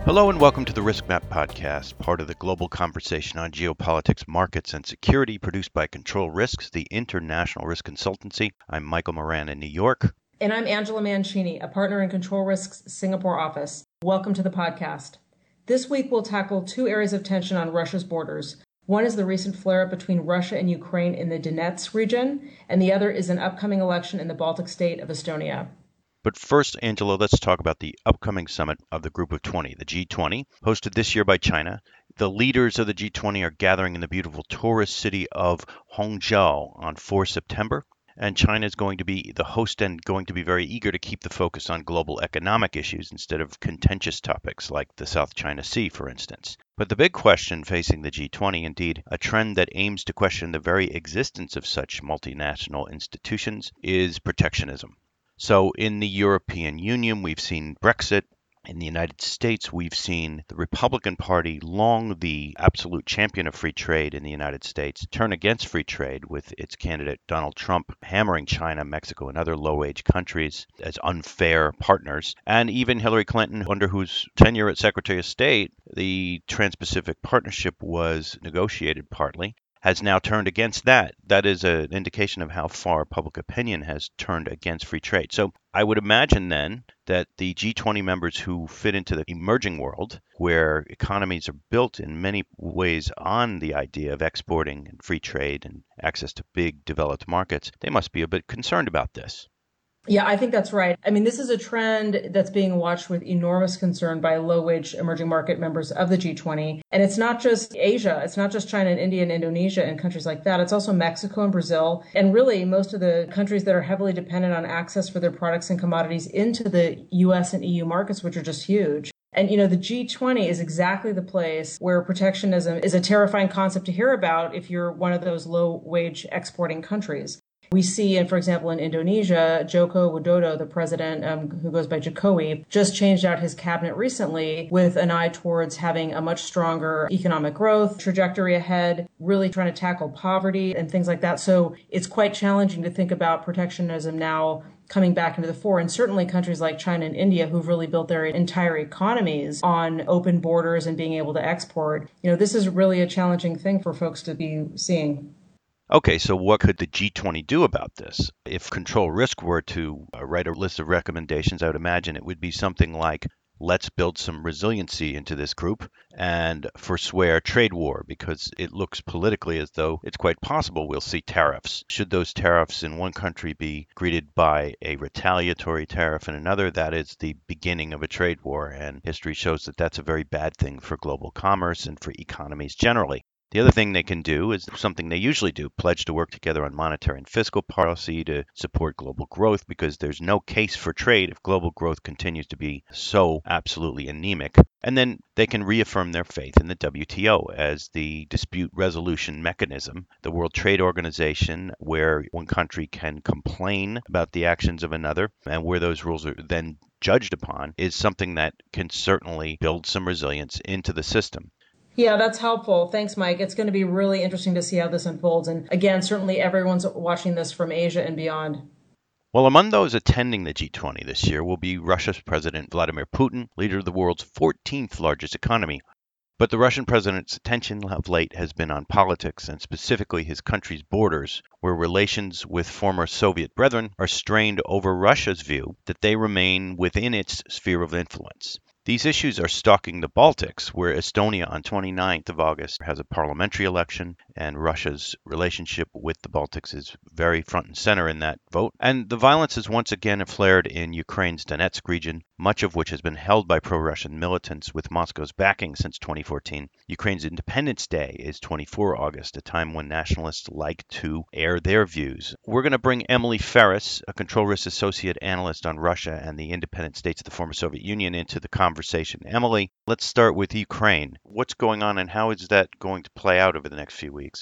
Hello and welcome to the Risk Map podcast, part of the global conversation on geopolitics, markets, and security, produced by Control Risks, the international risk consultancy. I'm Michael Moran in New York. And I'm Angela Mancini, a partner in Control Risks' Singapore office. Welcome to the podcast. This week, we'll tackle two areas of tension on Russia's borders. One is the recent flare-up between Russia and Ukraine in the Donetsk region, and the other is an upcoming election in the Baltic state of Estonia. But first, Angela, let's talk about the upcoming summit of the Group of 20, the G20, hosted this year by China. The leaders of the G20 are gathering in the beautiful tourist city of Hangzhou on 4 September. And China is going to be the host and going to be very eager to keep the focus on global economic issues instead of contentious topics like the South China Sea, for instance. But the big question facing the G20, indeed, a trend that aims to question the very existence of such multinational institutions, is protectionism. So in the European Union, we've seen Brexit. In the United States, we've seen the Republican Party, long the absolute champion of free trade in the United States, turn against free trade with its candidate Donald Trump hammering China, Mexico, and other low-wage countries as unfair partners. And even Hillary Clinton, under whose tenure as Secretary of State, the Trans-Pacific Partnership was negotiated partly, has now turned against that. That is an indication of how far public opinion has turned against free trade. So I would imagine then that the G20 members who fit into the emerging world, where economies are built in many ways on the idea of exporting and free trade and access to big developed markets, they must be a bit concerned about this. Yeah, I think that's right. I mean, this is a trend that's being watched with enormous concern by low-wage emerging market members of the G20. And it's not just Asia. It's not just China and India and Indonesia and countries like that. It's also Mexico and Brazil. And really, most of the countries that are heavily dependent on access for their products and commodities into the US and EU markets, which are just huge. And, the G20 is exactly the place where protectionism is a terrifying concept to hear about if you're one of those low-wage exporting countries. We see, and for example, in Indonesia, Joko Widodo, the president who goes by Jokowi, just changed out his cabinet recently with an eye towards having a much stronger economic growth trajectory ahead, really trying to tackle poverty and things like that. So it's quite challenging to think about protectionism now coming back into the fore. And certainly countries like China and India, who've really built their entire economies on open borders and being able to export, this is really a challenging thing for folks to be seeing. Okay, so what could the G20 do about this? If Control Risk were to write a list of recommendations, I would imagine it would be something like, let's build some resiliency into this group and forswear trade war, because it looks politically as though it's quite possible we'll see tariffs. Should those tariffs in one country be greeted by a retaliatory tariff in another, that is the beginning of a trade war, and history shows that that's a very bad thing for global commerce and for economies generally. The other thing they can do is something they usually do, pledge to work together on monetary and fiscal policy to support global growth, because there's no case for trade if global growth continues to be so absolutely anemic. And then they can reaffirm their faith in the WTO as the dispute resolution mechanism, the World Trade Organization, where one country can complain about the actions of another, and where those rules are then judged upon, is something that can certainly build some resilience into the system. Yeah, that's helpful. Thanks, Mike. It's going to be really interesting to see how this unfolds. And again, certainly everyone's watching this from Asia and beyond. Well, among those attending the G20 this year will be Russia's President Vladimir Putin, leader of the world's 14th largest economy. But the Russian president's attention of late has been on politics, and specifically his country's borders, where relations with former Soviet brethren are strained over Russia's view that they remain within its sphere of influence. These issues are stalking the Baltics, where Estonia on 29th of August has a parliamentary election, and Russia's relationship with the Baltics is very front and center in that vote. And the violence has once again flared in Ukraine's Donetsk region, much of which has been held by pro-Russian militants with Moscow's backing since 2014. Ukraine's Independence Day is 24 August, a time when nationalists like to air their views. We're going to bring Emily Ferris, a Control Risk Associate Analyst on Russia and the independent states of the former Soviet Union, into the conversation. Emily, let's start with Ukraine. What's going on and how is that going to play out over the next few weeks?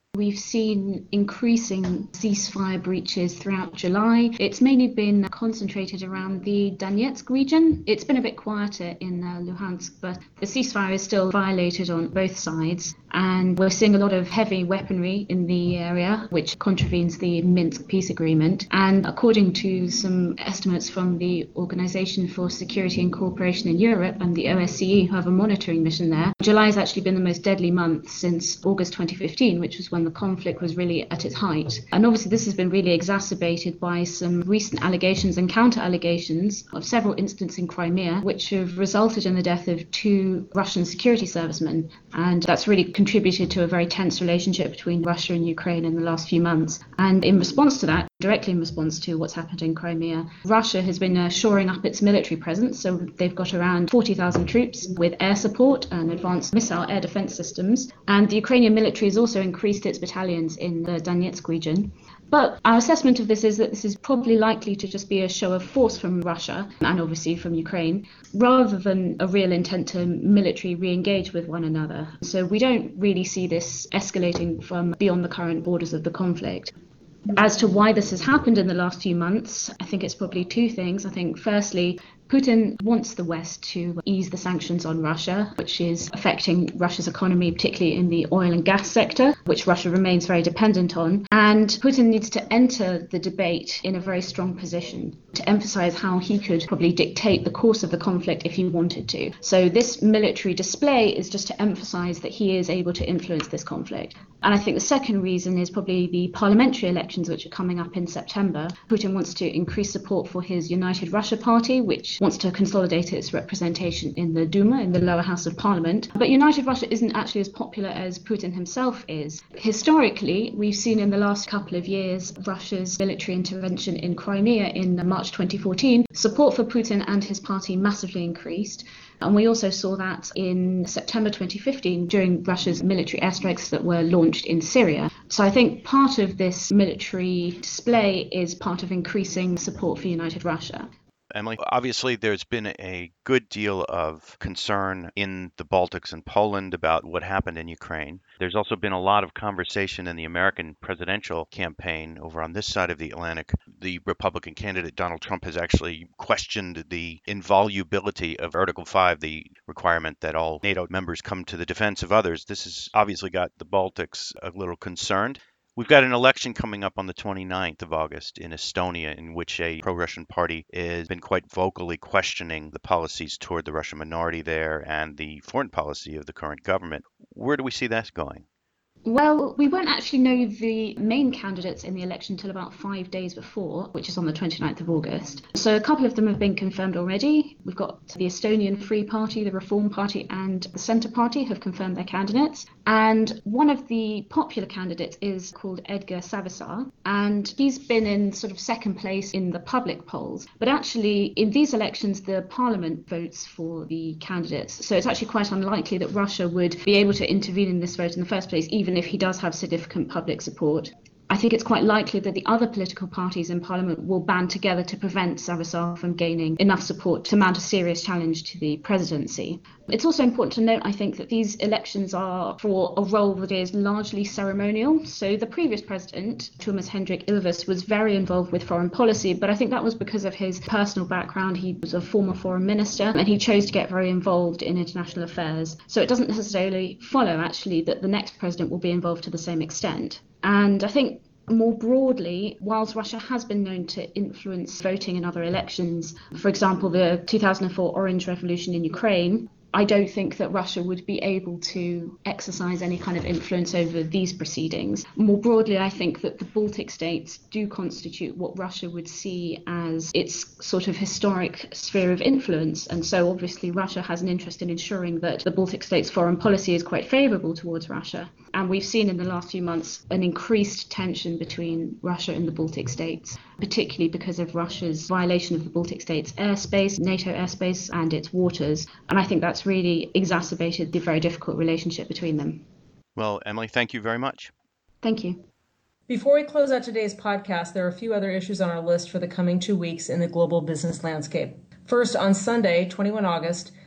We've seen increasing ceasefire breaches throughout July. It's mainly been concentrated around the Donetsk region. It's been a bit quieter in Luhansk, but the ceasefire is still violated on both sides. And we're seeing a lot of heavy weaponry in the area, which contravenes the Minsk peace agreement. And according to some estimates from the Organization for Security and Cooperation in Europe and the OSCE, who have a monitoring mission there, July has actually been the most deadly month since August 2015, which was when the conflict was really at its height. And obviously this has been really exacerbated by some recent allegations and counter-allegations of several incidents in Crimea, which have resulted in the death of 2 Russian security servicemen. And that's really contributed to a very tense relationship between Russia and Ukraine in the last few months. And in response to that, directly in response to what's happened in Crimea, Russia has been shoring up its military presence. So they've got around 40,000 troops with air support and advanced missile air defense systems. And the Ukrainian military has also increased its battalions in the Donetsk region. But our assessment of this is that this is probably likely to just be a show of force from Russia and obviously from Ukraine, rather than a real intent to military re-engage with one another. So we don't really see this escalating from beyond the current borders of the conflict. As to why this has happened in the last few months, I think it's probably 2 things. I think firstly, Putin wants the West to ease the sanctions on Russia, which is affecting Russia's economy, particularly in the oil and gas sector, which Russia remains very dependent on. And Putin needs to enter the debate in a very strong position to emphasize how he could probably dictate the course of the conflict if he wanted to. So this military display is just to emphasize that he is able to influence this conflict. And I think the second reason is probably the parliamentary elections, which are coming up in September. Putin wants to increase support for his United Russia Party, which wants to consolidate its representation in the Duma, in the lower house of parliament. But United Russia isn't actually as popular as Putin himself is. Historically, we've seen in the last couple of years Russia's military intervention in Crimea in March 2014, support for Putin and his party massively increased. And we also saw that in September 2015 during Russia's military airstrikes that were launched in Syria. So I think part of this military display is part of increasing support for United Russia. Emily, obviously there's been a good deal of concern in the Baltics and Poland about what happened in Ukraine. There's also been a lot of conversation in the American presidential campaign over on this side of the Atlantic. The Republican candidate Donald Trump has actually questioned the inviolability of Article 5, the requirement that all NATO members come to the defense of others. This has obviously got the Baltics a little concerned. We've got an election coming up on the 29th of August in Estonia, in which a pro-Russian party has been quite vocally questioning the policies toward the Russian minority there and the foreign policy of the current government. Where do we see that going? Well, we won't actually know the main candidates in the election until about 5 days before, which is on the 29th of August. So a couple of them have been confirmed already. We've got the Estonian Free Party, the Reform Party, and the Centre Party have confirmed their candidates. And one of the popular candidates is called Edgar Savisaar, and he's been in sort of second place in the public polls. But actually, in these elections, the parliament votes for the candidates. So it's actually quite unlikely that Russia would be able to intervene in this vote in the first place, even if he does have significant public support. I think it's quite likely that the other political parties in Parliament will band together to prevent Savisaar from gaining enough support to mount a serious challenge to the presidency. It's also important to note, I think, that these elections are for a role that is largely ceremonial. So the previous president, Thomas Hendrik Ilves, was very involved with foreign policy, but I think that was because of his personal background. He was a former foreign minister and he chose to get very involved in international affairs. So it doesn't necessarily follow, actually, that the next president will be involved to the same extent. And I think more broadly, whilst Russia has been known to influence voting in other elections, for example, the 2004 Orange Revolution in Ukraine, I don't think that Russia would be able to exercise any kind of influence over these proceedings. More broadly, I think that the Baltic states do constitute what Russia would see as its sort of historic sphere of influence. And so obviously Russia has an interest in ensuring that the Baltic states' foreign policy is quite favourable towards Russia. And we've seen in the last few months an increased tension between Russia and the Baltic states, particularly because of Russia's violation of the Baltic states' airspace, NATO airspace, and its waters. And I think that's really exacerbated the very difficult relationship between them. Well, Emily, thank you very much. Thank you. Before we close out today's podcast, there are a few other issues on our list for the coming 2 weeks in the global business landscape. First, on Sunday, 21 August,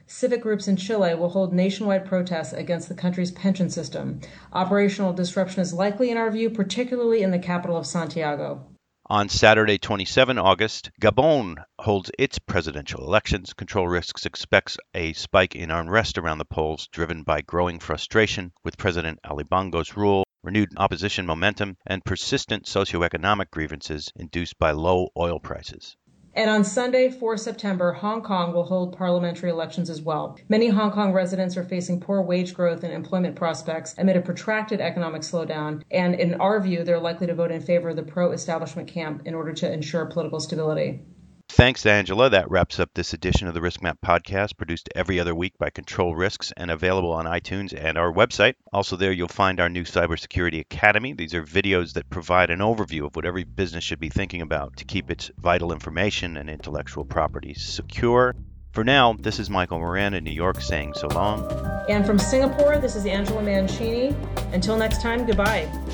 civic groups in Chile will hold nationwide protests against the country's pension system. Operational disruption is likely, in our view, particularly in the capital of Santiago. On Saturday, 27 August, Gabon holds its presidential elections. Control Risks expects a spike in unrest around the polls, driven by growing frustration with President Ali Bongo's rule, renewed opposition momentum, and persistent socioeconomic grievances induced by low oil prices. And on Sunday, 4 September, Hong Kong will hold parliamentary elections as well. Many Hong Kong residents are facing poor wage growth and employment prospects amid a protracted economic slowdown. And in our view, they're likely to vote in favor of the pro-establishment camp in order to ensure political stability. Thanks, Angela. That wraps up this edition of the RiskMap podcast, produced every other week by Control Risks and available on iTunes and our website. Also there, you'll find our new Cybersecurity Academy. These are videos that provide an overview of what every business should be thinking about to keep its vital information and intellectual property secure. For now, this is Michael Moran in New York saying so long. And from Singapore, this is Angela Mancini. Until next time, goodbye.